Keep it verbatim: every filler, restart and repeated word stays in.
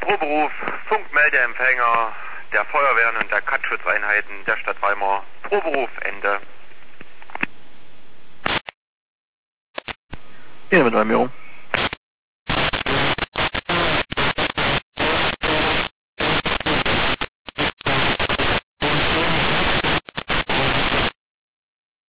Proberuf, Funkmeldeempfänger der Feuerwehren und der Katzschutzeinheiten der Stadt Weimar. Proberuf, Ende. Ja, mit Weimar.